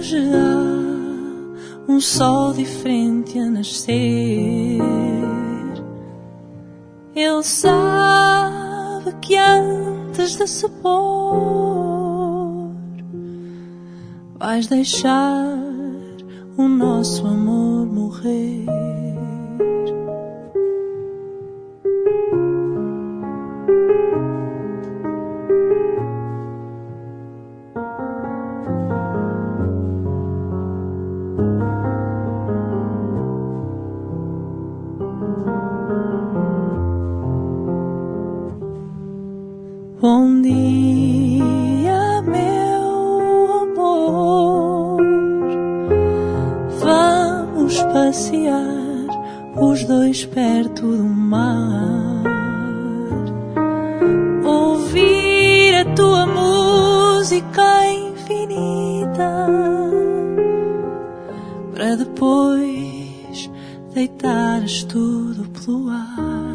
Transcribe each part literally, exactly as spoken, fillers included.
Hoje há um sol diferente a nascer. Ele sabe que antes de se pôr vais deixar o nosso amor morrer. Bom dia, meu amor. Vamos passear os dois perto do mar, ouvir a tua música infinita, para depois deitares tudo pelo ar.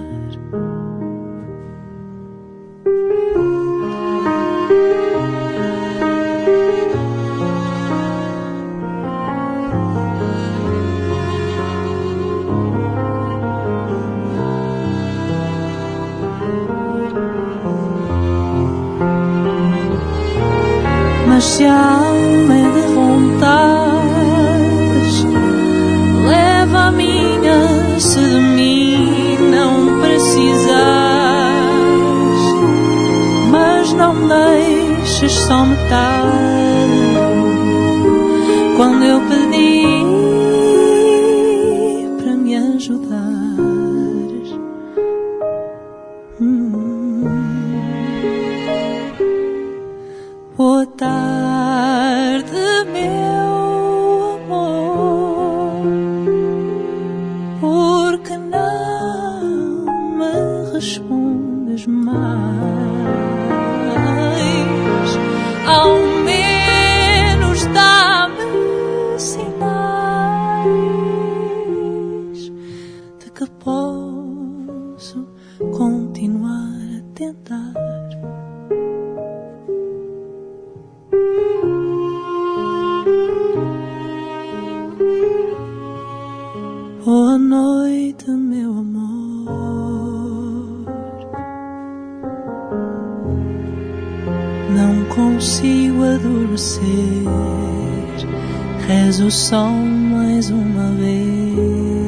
Mas se a alma é de vontades, leva a minha, se de mim não precisas. Mas não deixes só metade, quando eu pedi para me ajudares. hum. Boa tarde, meu amor. Por que não me respondes mais? Ao menos dá-me sinais de que posso continuar a tentar. Boa noite, meu amor. Não consigo adormecer, rezo só mais uma vez.